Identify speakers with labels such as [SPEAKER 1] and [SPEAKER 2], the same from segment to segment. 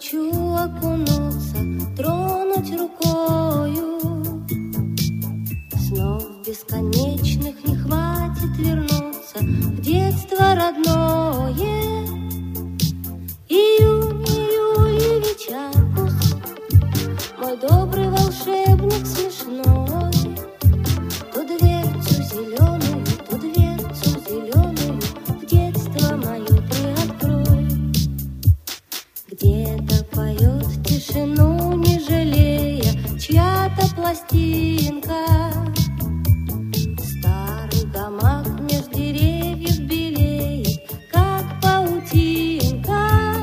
[SPEAKER 1] хочу окунуться, тронуть рукою. Снов бесконечных не хватит вернуться в детство родное. Июнь, июльевич, август, мой добрый волшебник смешной. То дверцу зеленую, то дверцу зеленую в детство мое приоткрой. Где-то поет тишину, не жалея, чья-то пластинка. Старый гамак меж деревьев белеет, как паутинка.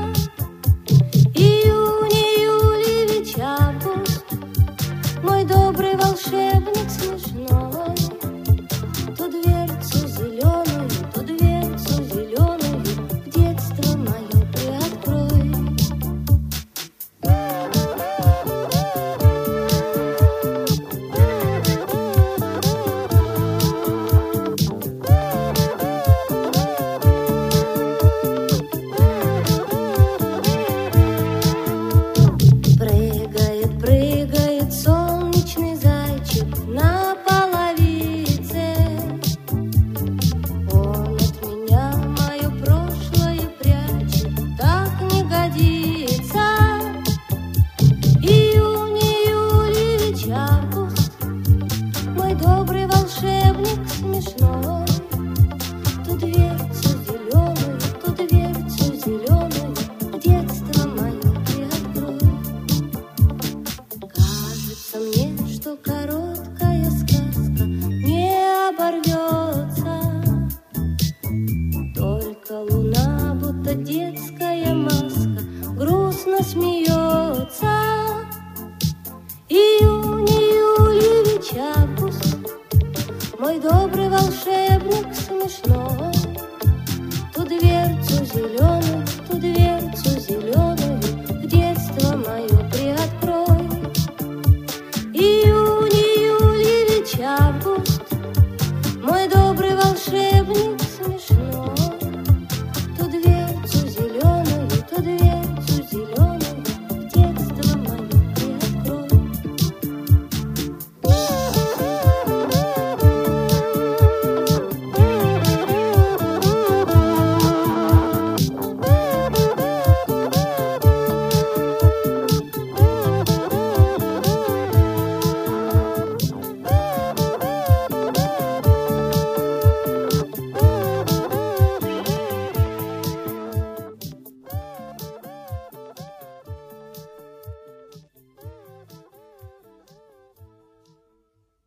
[SPEAKER 1] Июнь, июльевич, август, мой добрый волшебник смешной. То дверцу зеленую, то дверцу зеленую в детство мое приоткрой. Прыгает, прыгает солнечный зайчик на половице. Он от меня мое прошлое прячет, так не годится. Июнь, июльевич, август, мой добрый волшебник смешной. То дверцу зеленую, то дверцу зеленую в детство мое приоткрой. Кажется мне, что короткая сказка не оборвется. Только луна, будто детская маска, грустно смеется. Июнь, июльевич, август, мой добрый волшебник смешной. То дверцу зеленую,